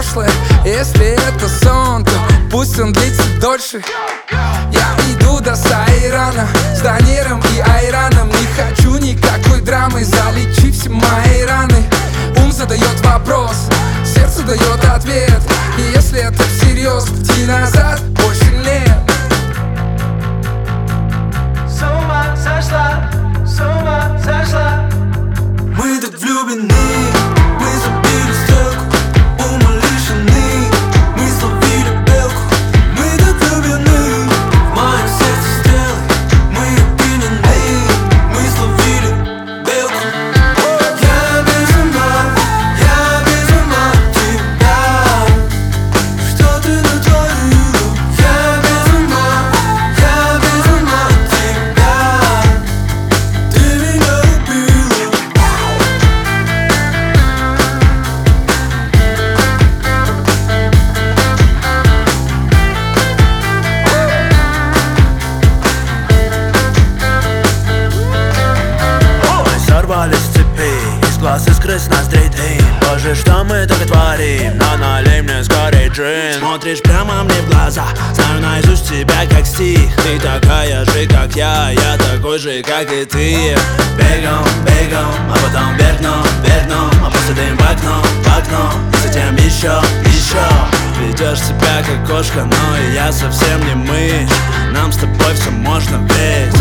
прошлое. Если это сон, то пусть он длится дольше. Я иду до Сайрана с Даниром и Айраном. Не хочу никакой драмы, залечи все мои раны. Ум задает вопрос, сердце дает ответ. И если это всерьез, пути назад больше нет. С ума сошла, с ума сошла. Мы так влюблены, мы забили стрелку, ума лишены, мы словили белку. Мы так влюблены, в моем сердце стрелы, мы опьянены, мы словили белку. Я без ума от тебя, что ты натворила? Я без ума от тебя, ты меня убила. Сорвались с цепи, из глаз искры с ноздрей дым. Боже, что мы только творим, но налей мне скорей джин. Смотришь прямо мне в глаза, знаю наизусть тебя как стих. Ты такая же, как я такой же, как и ты. Бегом, бегом, а потом вверх дном, а после дым в окно, и затем еще. Ведешь себя как кошка, но и я совсем не мышь. Нам с тобой все можно ведь.